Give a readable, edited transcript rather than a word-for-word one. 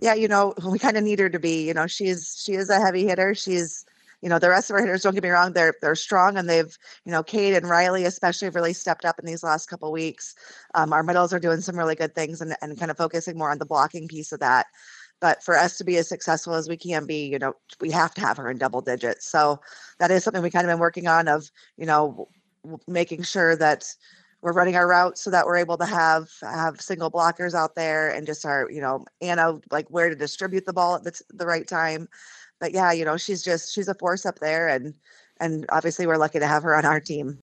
Yeah, we kind of need her to be. She is a heavy hitter. The rest of our hitters, don't get me wrong, they're strong, and Cade and Riley especially have really stepped up in these last couple weeks. Our middles are doing some really good things and kind of focusing more on the blocking piece of that. But for us to be as successful as we can be, we have to have her in double digits. So that is something we kind of been working on of, making sure that we're running our routes so that we're able to have single blockers out there, and just Anna, like, where to distribute the ball at the right time. But yeah, she's a force up there, and obviously we're lucky to have her on our team.